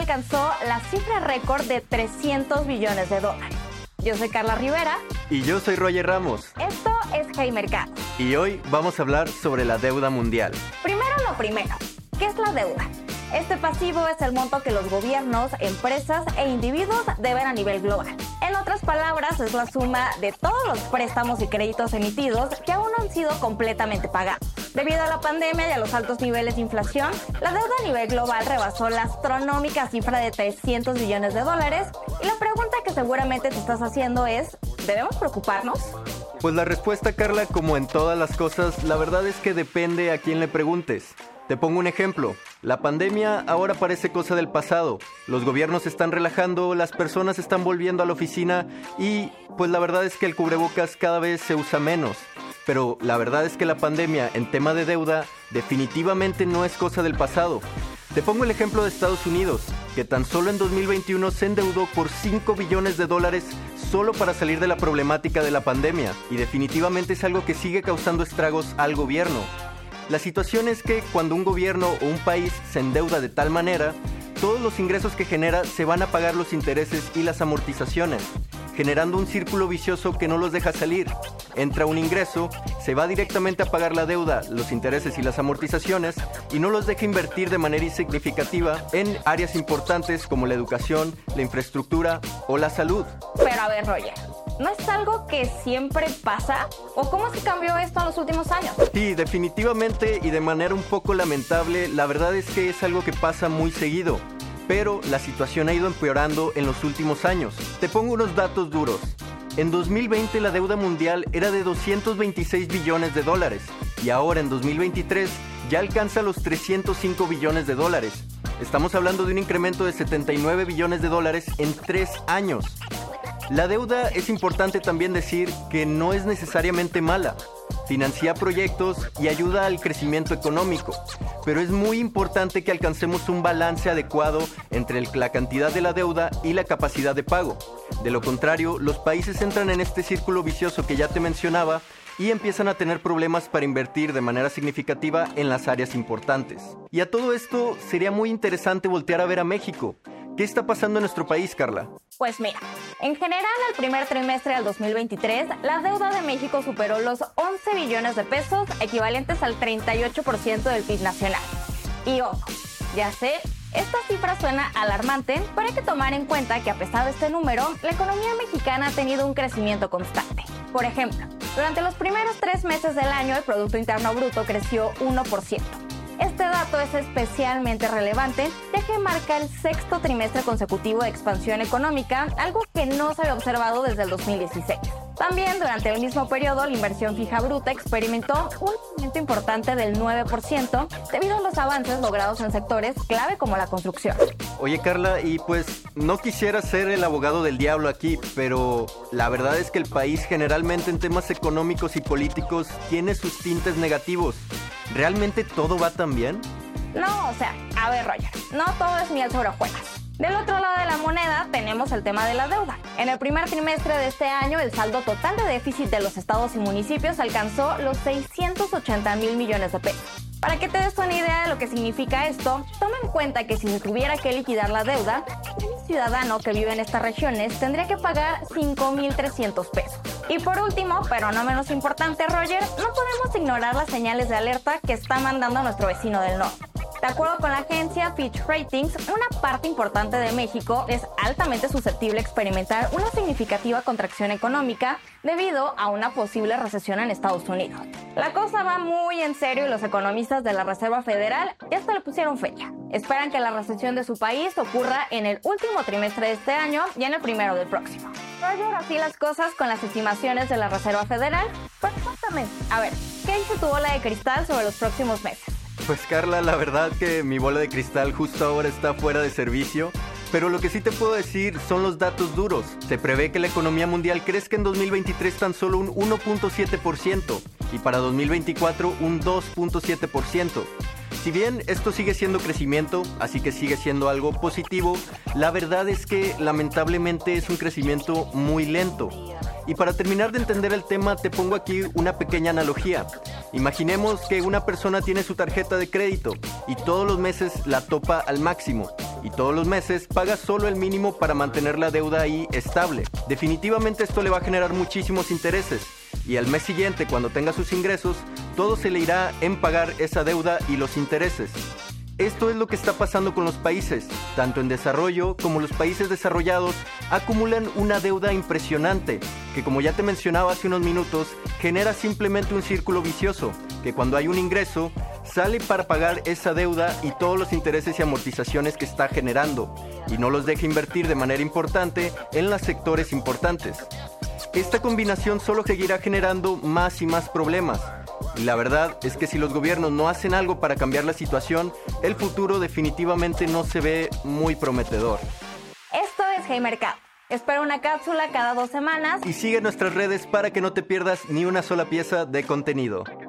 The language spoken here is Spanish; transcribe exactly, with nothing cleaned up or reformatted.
alcanzó la cifra récord de trescientos billones de dólares. Yo soy Carla Rivera. Y yo soy Roger Ramos. Esto es Hey Mercado. Y hoy vamos a hablar sobre la deuda mundial. Primero lo primero, ¿qué es la deuda? Este pasivo es el monto que los gobiernos, empresas e individuos deben a nivel global. En otras palabras, es la suma de todos los préstamos y créditos emitidos que aún no han sido completamente pagados. Debido a la pandemia y a los altos niveles de inflación, la deuda a nivel global rebasó la astronómica cifra de trescientos billones de dólares. Y la pregunta que seguramente te estás haciendo es, ¿debemos preocuparnos? Pues la respuesta, Carla, como en todas las cosas, la verdad es que depende a quién le preguntes. Te pongo un ejemplo. La pandemia ahora parece cosa del pasado. Los gobiernos se están relajando, las personas están volviendo a la oficina y pues la verdad es que el cubrebocas cada vez se usa menos. Pero la verdad es que la pandemia en tema de deuda definitivamente no es cosa del pasado. Te pongo el ejemplo de Estados Unidos, que tan solo en dos mil veintiuno se endeudó por cinco billones de dólares solo para salir de la problemática de la pandemia. Y definitivamente es algo que sigue causando estragos al gobierno. La situación es que cuando un gobierno o un país se endeuda de tal manera, todos los ingresos que genera se van a pagar los intereses y las amortizaciones, generando un círculo vicioso que no los deja salir. Entra un ingreso, se va directamente a pagar la deuda, los intereses y las amortizaciones, y no los deja invertir de manera insignificativa en áreas importantes como la educación, la infraestructura o la salud. Pero a ver, Roger, ¿no es algo que siempre pasa? ¿O cómo se cambió esto en los últimos años? Sí, definitivamente y de manera un poco lamentable, la verdad es que es algo que pasa muy seguido. Pero la situación ha ido empeorando en los últimos años. Te pongo unos datos duros. En dos mil veinte la deuda mundial era de doscientos veintiséis billones de dólares y ahora en dos mil veintitrés ya alcanza los trescientos cinco billones de dólares. Estamos hablando de un incremento de setenta y nueve billones de dólares en tres años. La deuda, es importante también decir que no es necesariamente mala. Financia proyectos y ayuda al crecimiento económico, pero es muy importante que alcancemos un balance adecuado entre el- la cantidad de la deuda y la capacidad de pago. De lo contrario, los países entran en este círculo vicioso que ya te mencionaba y empiezan a tener problemas para invertir de manera significativa en las áreas importantes. Y a todo esto sería muy interesante voltear a ver a México. ¿Qué está pasando en nuestro país, Carla? Pues mira, en general el primer trimestre del dos mil veintitrés, la deuda de México superó los once billones de pesos, equivalentes al treinta y ocho por ciento del P I B nacional. Y ojo, ya sé, esta cifra suena alarmante, pero hay que tomar en cuenta que a pesar de este número, la economía mexicana ha tenido un crecimiento constante. Por ejemplo, durante los primeros tres meses del año, el Producto Interno Bruto creció uno por ciento. Este dato es especialmente relevante, ya que marca el sexto trimestre consecutivo de expansión económica, algo que no se había observado desde el dos mil dieciséis. También, durante el mismo periodo, la inversión fija bruta experimentó un crecimiento importante del nueve por ciento debido a los avances logrados en sectores clave como la construcción. Oye, Carla, y pues no quisiera ser el abogado del diablo aquí, pero la verdad es que el país generalmente en temas económicos y políticos tiene sus tintes negativos. ¿Realmente todo va tan bien? No, o sea, a ver, Roger, no todo es miel sobre hojuelas. Del otro lado de la moneda tenemos el tema de la deuda. En el primer trimestre de este año, el saldo total de déficit de los estados y municipios alcanzó los seiscientos ochenta mil millones de pesos. Para que te des una idea de lo que significa esto, toma en cuenta que si se tuviera que liquidar la deuda, un ciudadano que vive en estas regiones tendría que pagar cinco mil trescientos pesos. Y por último, pero no menos importante, Roger, no podemos ignorar las señales de alerta que está mandando nuestro vecino del norte. De acuerdo con la agencia Fitch Ratings, una parte importante de México es altamente susceptible a experimentar una significativa contracción económica debido a una posible recesión en Estados Unidos. La cosa va muy en serio y los economistas de la Reserva Federal ya hasta le pusieron fecha. Esperan que la recesión de su país ocurra en el último trimestre de este año y en el primero del próximo. Roger, así las cosas con las estimaciones de la Reserva Federal. Pero cuéntame, a ver, ¿qué dice tu bola de cristal sobre los próximos meses? Pues Carla, la verdad que mi bola de cristal justo ahora está fuera de servicio, pero lo que sí te puedo decir son los datos duros. Se prevé que la economía mundial crezca en dos mil veintitrés tan solo un uno punto siete por ciento y para dos mil veinticuatro un dos punto siete por ciento. Si bien esto sigue siendo crecimiento, así que sigue siendo algo positivo, la verdad es que lamentablemente es un crecimiento muy lento. Y para terminar de entender el tema, te pongo aquí una pequeña analogía. Imaginemos que una persona tiene su tarjeta de crédito y todos los meses la topa al máximo. y todos los meses pagas solo el mínimo para mantener la deuda ahí estable. Definitivamente esto le va a generar muchísimos intereses y al mes siguiente, cuando tenga sus ingresos, todo se le irá en pagar esa deuda y los intereses. Esto es lo que está pasando con los países. Tanto en desarrollo como los países desarrollados acumulan una deuda impresionante, que como ya te mencionaba hace unos minutos, genera simplemente un círculo vicioso, que cuando hay un ingreso, sale para pagar esa deuda y todos los intereses y amortizaciones que está generando, y no los deja invertir de manera importante en los sectores importantes. Esta combinación solo seguirá generando más y más problemas. Y la verdad es que si los gobiernos no hacen algo para cambiar la situación, el futuro definitivamente no se ve muy prometedor. Esto es Hey Mercado. Espera una cápsula cada dos semanas. Y sigue nuestras redes para que no te pierdas ni una sola pieza de contenido.